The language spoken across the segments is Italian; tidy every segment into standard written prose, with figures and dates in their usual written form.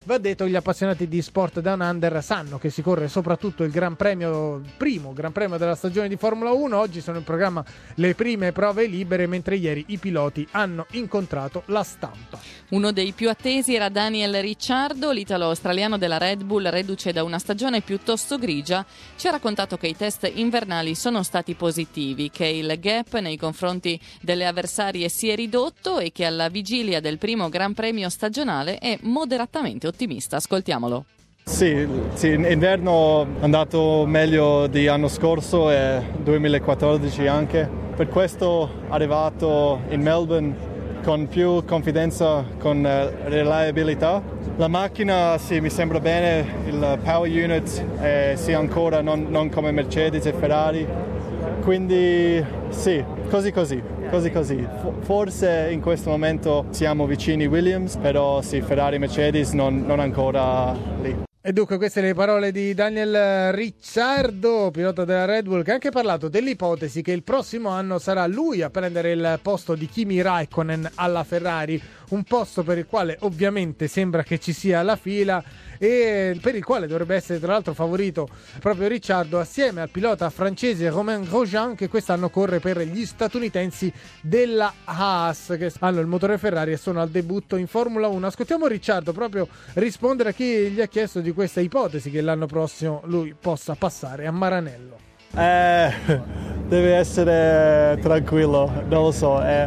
Va detto, gli appassionati di Sport Down Under sanno che si corre soprattutto il primo Gran Premio della stagione di Formula 1. Oggi sono in programma le prime prove libere, mentre ieri i piloti hanno incontrato la stampa. Uno dei più attesi era Daniel Ricciardo, l'italo-australiano della Red Bull, reduce da una stagione piuttosto grigia. Ci ha raccontato che i test invernali sono stati positivi, che il gap nei confronti delle avversarie si è ridotto e che alla vigilia del primo Gran Premio stagionale è moderatamente ottimista. Ascoltiamolo. Sì, inverno è andato meglio di anno scorso e 2014 anche. Per questo è arrivato in Melbourne con più confidenza, con reliabilità. La macchina mi sembra bene, il power unit è ancora non come Mercedes e Ferrari. Quindi sì, così. Forse in questo momento siamo vicini Williams, però sì, Ferrari e Mercedes non ancora lì. E dunque queste le parole di Daniel Ricciardo, pilota della Red Bull, che ha anche parlato dell'ipotesi che il prossimo anno sarà lui a prendere il posto di Kimi Räikkönen alla Ferrari, un posto per il quale ovviamente sembra che ci sia la fila e per il quale dovrebbe essere tra l'altro favorito proprio Ricciardo assieme al pilota francese Romain Grosjean, che quest'anno corre per gli statunitensi della Haas, che hanno il motore Ferrari e sono al debutto in Formula 1. Ascoltiamo Ricciardo proprio rispondere a chi gli ha chiesto di questa ipotesi che l'anno prossimo lui possa passare a Maranello. Deve essere tranquillo, non lo so, è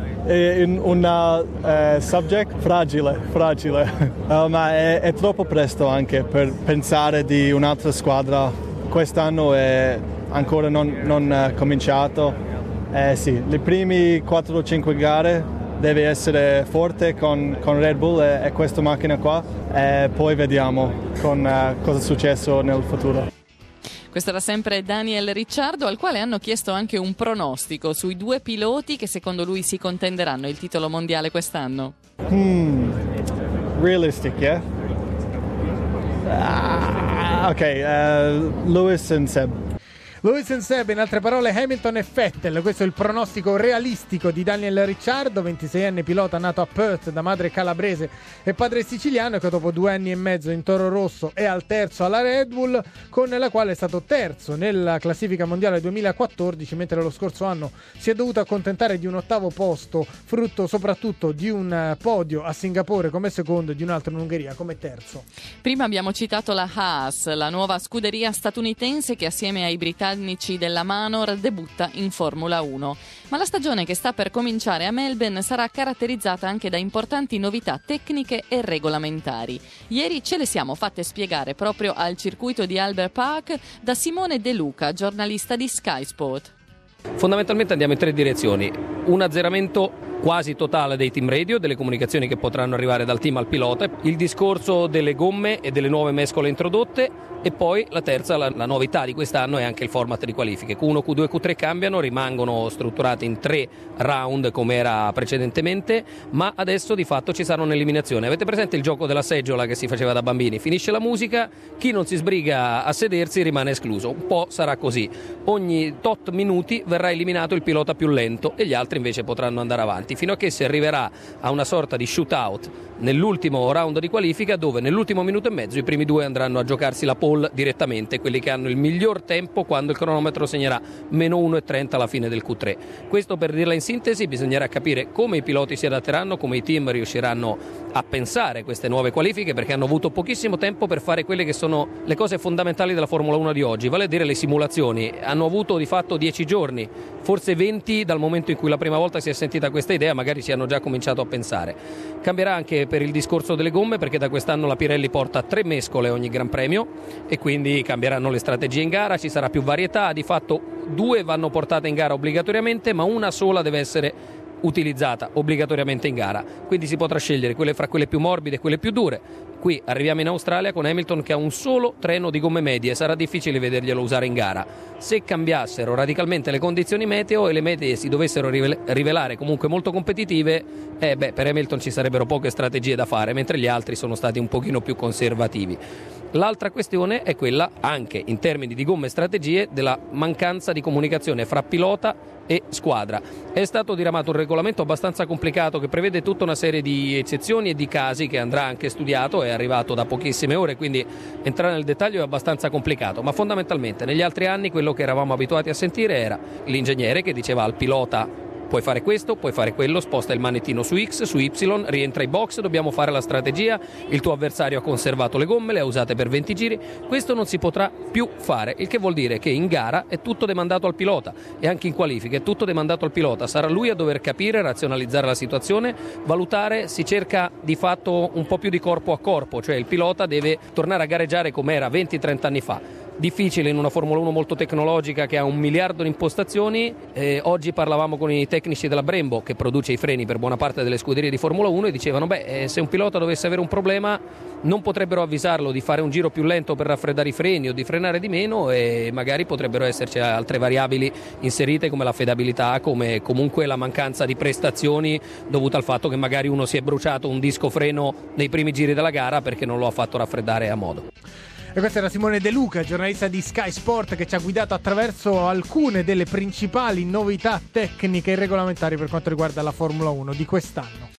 un subject fragile, ma è troppo presto anche per pensare di un'altra squadra. Quest'anno è ancora non cominciato. Sì, le prime 4 o 5 gare deve essere forte con Red Bull e questa macchina qua, e poi vediamo cosa è successo nel futuro. Questo era sempre Daniel Ricciardo, al quale hanno chiesto anche un pronostico sui 2 piloti che secondo lui si contenderanno il titolo mondiale quest'anno. Realistic, yeah? Lewis and Seb. Lewis and Seb, in altre parole Hamilton e Vettel. Questo è il pronostico realistico di Daniel Ricciardo, 26enne pilota nato a Perth da madre calabrese e padre siciliano, che dopo 2 anni e mezzo in Toro Rosso è al terzo alla Red Bull, con la quale è stato terzo nella classifica mondiale 2014, mentre lo scorso anno si è dovuto accontentare di un 8º posto, frutto soprattutto di un podio a Singapore come secondo e di un altro in Ungheria come terzo. Prima abbiamo citato la Haas, la nuova scuderia statunitense che assieme ai britannici della Manor debutta in Formula 1. Ma la stagione che sta per cominciare a Melbourne sarà caratterizzata anche da importanti novità tecniche e regolamentari. Ieri ce le siamo fatte spiegare proprio al circuito di Albert Park da Simone De Luca, giornalista di Sky Sport. Fondamentalmente andiamo in 3 direzioni: un azzeramento quasi totale dei team radio, delle comunicazioni che potranno arrivare dal team al pilota, il discorso delle gomme e delle nuove mescole introdotte, e poi la terza, la novità di quest'anno è anche il format di qualifiche. Q1, Q2 e Q3 cambiano, rimangono strutturati in 3 round come era precedentemente, ma adesso di fatto ci sarà un'eliminazione. Avete presente il gioco della seggiola che si faceva da bambini? Finisce la musica, chi non si sbriga a sedersi rimane escluso. Un po' sarà così: ogni tot minuti verrà eliminato il pilota più lento e gli altri invece potranno andare avanti, fino a che si arriverà a una sorta di shootout nell'ultimo round di qualifica, dove nell'ultimo minuto e mezzo i primi 2 andranno a giocarsi la pole direttamente, quelli che hanno il miglior tempo quando il cronometro segnerà meno 1,30 alla fine del Q3. Questo, per dirla in sintesi, bisognerà capire come i piloti si adatteranno, come i team riusciranno a pensare queste nuove qualifiche, perché hanno avuto pochissimo tempo per fare quelle che sono le cose fondamentali della Formula 1 di oggi, vale a dire le simulazioni. Hanno avuto di fatto 10 giorni, forse 20 dal momento in cui la prima volta si è sentita questa idea, magari si hanno già cominciato a pensare. Cambierà anche per il discorso delle gomme, perché da quest'anno la Pirelli porta 3 mescole ogni Gran Premio e quindi cambieranno le strategie in gara, ci sarà più varietà. Di fatto 2 vanno portate in gara obbligatoriamente, ma una sola deve essere utilizzata obbligatoriamente in gara, quindi si potrà scegliere quelle fra quelle più morbide e quelle più dure. Qui arriviamo in Australia con Hamilton che ha un solo treno di gomme medie, sarà difficile vederglielo usare in gara. Se cambiassero radicalmente le condizioni meteo e le medie si dovessero rivelare comunque molto competitive, per Hamilton ci sarebbero poche strategie da fare, mentre gli altri sono stati un pochino più conservativi. L'altra questione è quella, anche in termini di gomme e strategie, della mancanza di comunicazione fra pilota e squadra. È stato diramato un regolamento abbastanza complicato che prevede tutta una serie di eccezioni e di casi che andrà anche studiato, è arrivato da pochissime ore, quindi entrare nel dettaglio è abbastanza complicato, ma fondamentalmente negli altri anni quello che eravamo abituati a sentire era l'ingegnere che diceva al pilota: puoi fare questo, puoi fare quello, sposta il manettino su X, su Y, rientra ai box, dobbiamo fare la strategia, il tuo avversario ha conservato le gomme, le ha usate per 20 giri, questo non si potrà più fare, il che vuol dire che in gara è tutto demandato al pilota e anche in qualifica è tutto demandato al pilota, sarà lui a dover capire, razionalizzare la situazione, valutare, si cerca di fatto un po' più di corpo a corpo, cioè il pilota deve tornare a gareggiare come era 20-30 anni fa. Difficile in una Formula 1 molto tecnologica che ha 1 miliardo di impostazioni. Oggi parlavamo con i tecnici della Brembo, che produce i freni per buona parte delle scuderie di Formula 1, e dicevano se un pilota dovesse avere un problema non potrebbero avvisarlo di fare un giro più lento per raffreddare i freni o di frenare di meno, e magari potrebbero esserci altre variabili inserite come l'affidabilità, come comunque la mancanza di prestazioni dovuta al fatto che magari uno si è bruciato un disco freno nei primi giri della gara perché non lo ha fatto raffreddare a modo. E questo era Simone De Luca, giornalista di Sky Sport, che ci ha guidato attraverso alcune delle principali novità tecniche e regolamentari per quanto riguarda la Formula 1 di quest'anno.